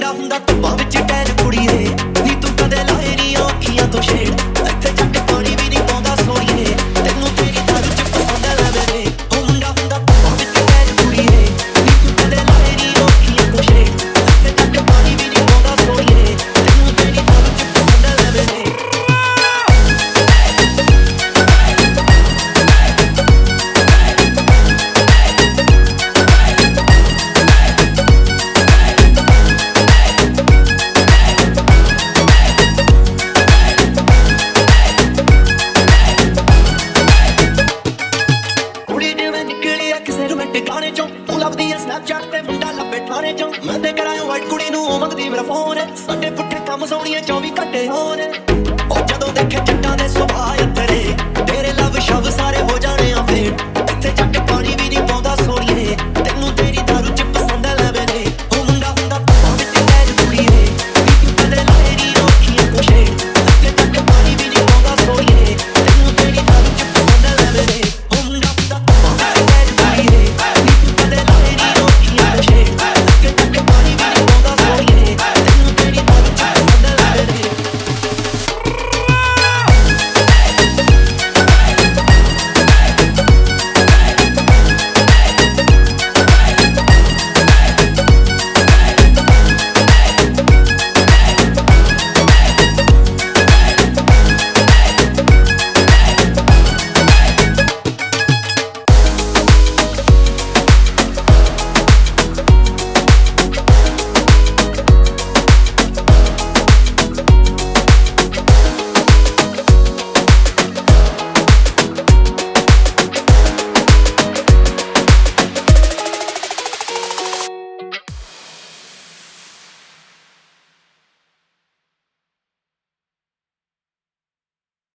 ਮੁੰਡਾ ਹੁੰਦਾ ਧੁੱਪਾਂ ਵਿੱਚ ਟੈਲ ਕੁੜੀਏ ਨੀ ਤੂੰ ਕਦੇ ਲਾਏ ਨੀ ਅੱਖੀਆਂ ਤੋਂ ਸ਼ੇਡ ਇੱਥੇ ਜੱਟ ਪਾਣੀ ਵੀ ਨਹੀਂ ਪਾਉਂਦਾ ਸੋਹਣੀਏ ਤੈਨੂੰ ਤੇਰੀ ਦਾਰੂ ਚ ਪਸੰਦ ਲੈ ਮੇਰੇ ਉਹ ਮੁੰਡਾ ਹੁੰਦਾ ਧੁੱਪਾਂ ਵਿੱਚ ਟੈਲ ਕੁੜੀਏ ਨੀ ਤੂੰ ਕਦੇ ਲਾਏ ਨੀ ਅੱਖੀਆਂ ਤੋਂ ਸ਼ੇਡ ਇੱਥੇ ਜੱਟ ਪਾਣੀ ਵੀ ਨਹੀਂ ਪਾਉਂਦਾ ਸੋਹਣੀਏ ਤੈਨੂੰ ਤੇਰੀ ਦਾਰੂ ਚ ਪਸੰਦ ਲੈ ਮੇਰੇ गाने चो तू लभदी है स्नैपचैट ते मुंडा लभे ठाणे चो मैं ते करायो वाइट कुड़ी नू मंगदी मेरा फोन साडे पुट्ठे काम सोहणिए 24 घंटे होण ओ जदों देखे जट्टां दे सुभाऽ